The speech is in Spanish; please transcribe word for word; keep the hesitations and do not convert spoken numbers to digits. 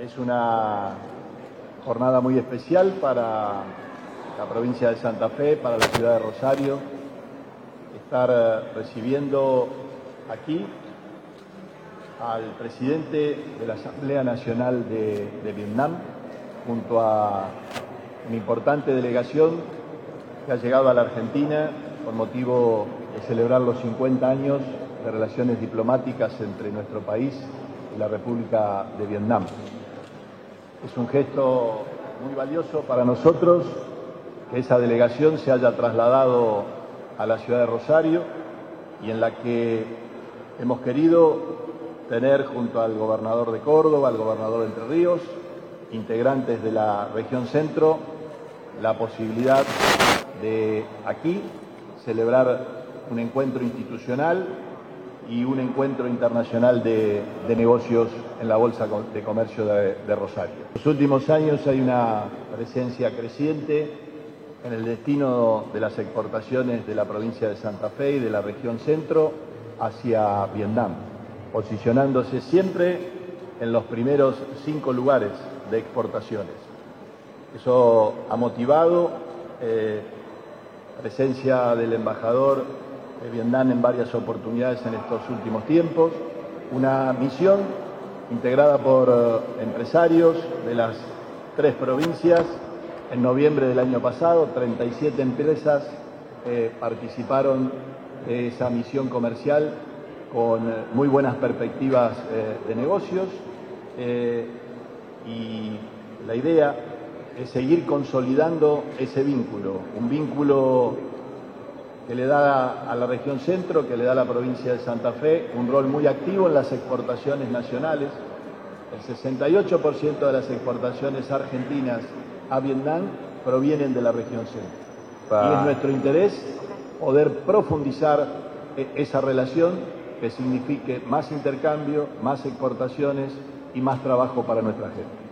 Es una jornada muy especial para la provincia de Santa Fe, para la ciudad de Rosario, estar recibiendo aquí al presidente de la Asamblea Nacional de, de Vietnam, junto a una importante delegación que ha llegado a la Argentina con motivo de celebrar los cincuenta años de relaciones diplomáticas entre nuestro país y la República de Vietnam. Es un gesto muy valioso para nosotros que esa delegación se haya trasladado a la ciudad de Rosario y en la que hemos querido tener junto al gobernador de Córdoba, al gobernador de Entre Ríos, integrantes de la región centro, la posibilidad de aquí celebrar un encuentro institucional y un encuentro internacional de, de negocios en la Bolsa de Comercio de, de Rosario. En los últimos años hay una presencia creciente en el destino de las exportaciones de la provincia de Santa Fe y de la región centro hacia Vietnam, posicionándose siempre en los primeros cinco lugares de exportaciones. Eso ha motivado eh, la presencia del embajador de Vietnam en varias oportunidades en estos últimos tiempos, una misión integrada por eh, empresarios de las tres provincias. En noviembre del año pasado, treinta y siete empresas eh, participaron de esa misión comercial con eh, muy buenas perspectivas eh, de negocios eh, y la idea es seguir consolidando ese vínculo, un vínculo que le da a la región centro, que le da a la provincia de Santa Fe un rol muy activo en las exportaciones nacionales. El sesenta y ocho por ciento de las exportaciones argentinas a Vietnam provienen de la región centro. Y es nuestro interés poder profundizar esa relación que signifique más intercambio, más exportaciones y más trabajo para nuestra gente.